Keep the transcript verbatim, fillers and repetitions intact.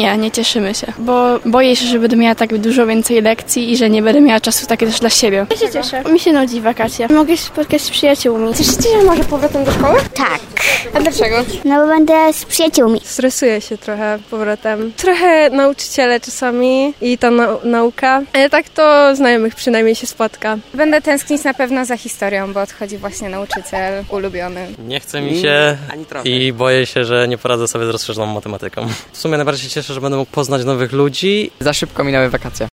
Nie, nie cieszymy się, bo boję się, że będę miała tak dużo więcej lekcji i że nie będę miała czasu takie też dla siebie. Ja się cieszę. Mi się nudzi wakacje. Mogę się spotkać z przyjaciółmi. Cieszycie się może powrotem do szkoły? Tak. A dlaczego? No bo będę z przyjaciółmi. Stresuję się trochę powrotem. Trochę nauczyciele czasami i ta nau- nauka, ale tak to znajomych przynajmniej się spotka. Będę tęsknić na pewno za historią, bo odchodzi właśnie nauczyciel ulubiony. Nie chce mi się i boję się, że nie poradzę sobie z rozszerzoną matematyką. W sumie najbardziej się cieszę, że będę mógł poznać nowych ludzi. Za szybko minęły wakacje.